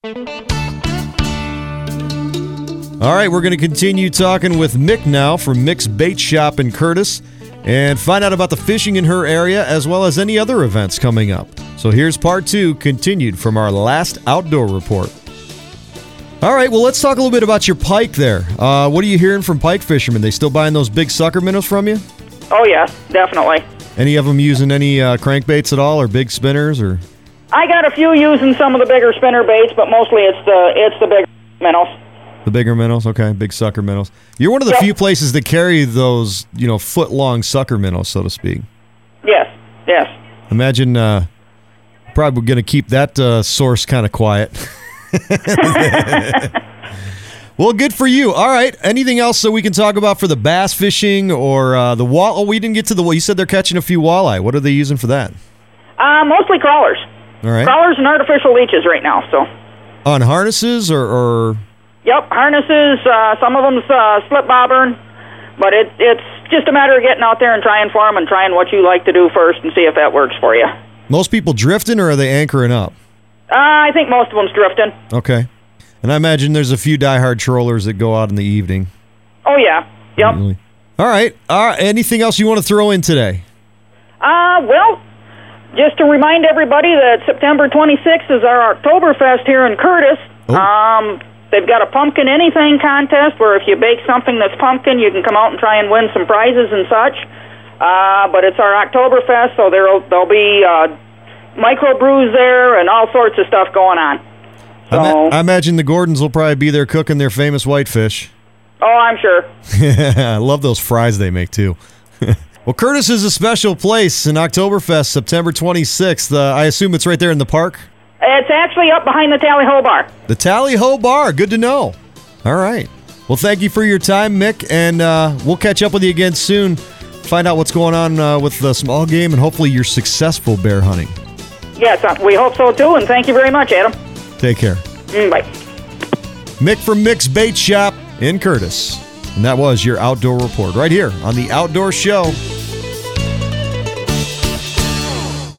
All right, we're going to continue talking with Mick now from Mick's Bait Shop in Curtis and find out about the fishing in her area as well as any other events coming up. So here's part 2, continued from our last outdoor report. All right, well, let's talk a little bit about your pike there. What are you hearing from pike fishermen? They still buying those big sucker minnows from you? Oh, yes, definitely. Any of them using any crankbaits at all or big spinners? Or I got a few using some of the bigger spinner baits, but mostly it's the big minnows. The bigger minnows? Okay, big sucker minnows. You're one of the few places that carry those, foot-long sucker minnows, so to speak. Yes. Imagine probably going to keep that source kind of quiet. Well, good for you. All right. Anything else that we can talk about for the bass fishing or the wall? Oh, we didn't get to the wall. You said they're catching a few walleye. What are they using for that? Mostly crawlers. All right. Crawlers and artificial leeches right now. So. On harnesses or? Yep, harnesses. Some of them slip bobbern, but it's just a matter of getting out there and trying for them and trying what you like to do first and see if that works for you. Most people drifting, or are they anchoring up? I think most of them's drifting. Okay. And I imagine there's a few diehard trollers that go out in the evening. Oh, yeah. Yep. Really. All right. Anything else you want to throw in today? Well, just to remind everybody that September 26th is our Oktoberfest here in Curtis. Oh. They've got a pumpkin anything contest where if you bake something that's pumpkin, you can come out and try and win some prizes and such. But it's our Oktoberfest, so there'll be microbrews there and all sorts of stuff going on. So, I imagine the Gordons will probably be there cooking their famous whitefish. Oh, I'm sure. I love those fries they make, too. Well, Curtis is a special place in Oktoberfest, September 26th. I assume it's right there in the park? It's actually up behind the Tally Ho Bar. The Tally Ho Bar. Good to know. All right. Well, thank you for your time, Mick, and we'll catch up with you again soon. Find out what's going on with the small game and hopefully your successful bear hunting. Yes, we hope so, too, and thank you very much, Adam. Take care. Bye. Mick from Mick's Bait Shop in Curtis. And that was your Outdoor Report right here on The Outdoor Show.